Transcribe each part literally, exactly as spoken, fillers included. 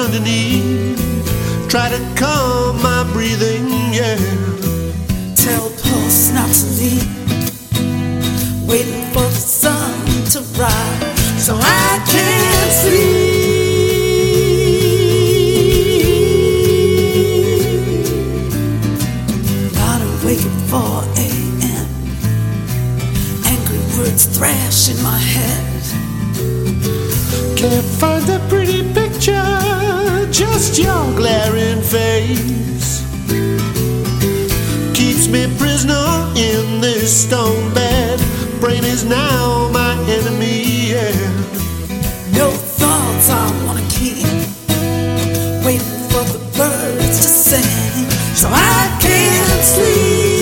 underneath. Try to calm my breathing, yeah. Tell pulse not to leave, waiting for the sun to rise so I can sleep. Not awake at four a.m. Angry words thrash in my head. Can't find that pretty picture, just your glaring face keeps me prisoner in this stone bed. Brain is now my enemy, yeah. No thoughts I wanna keep, waiting for the birds to sing so I can sleep.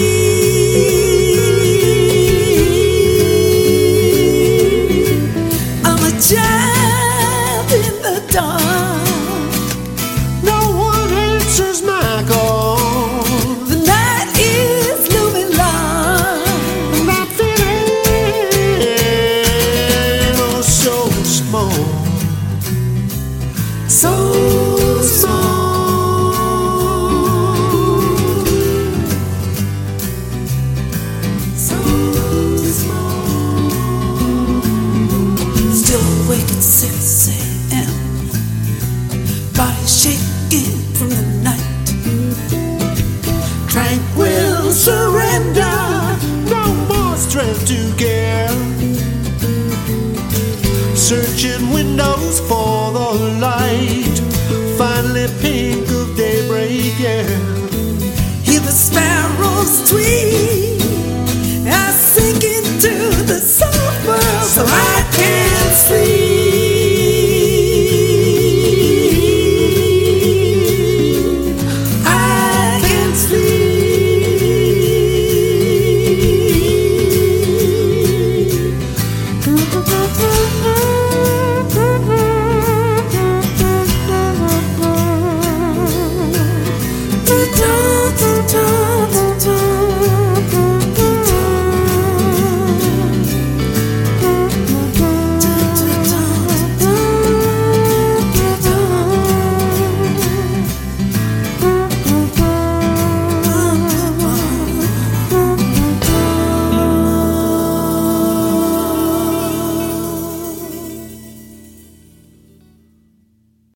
I'm a child in the dark. No one answers my call. The night is looming long. I'm feeling oh, so small, So small, so small. Still awake at six a.m. Body shaking from the night. tranquil surrender. No more strength to care. Searching windows for the light. Finally pink of daybreak, yeah. Hear the sparrows tweet.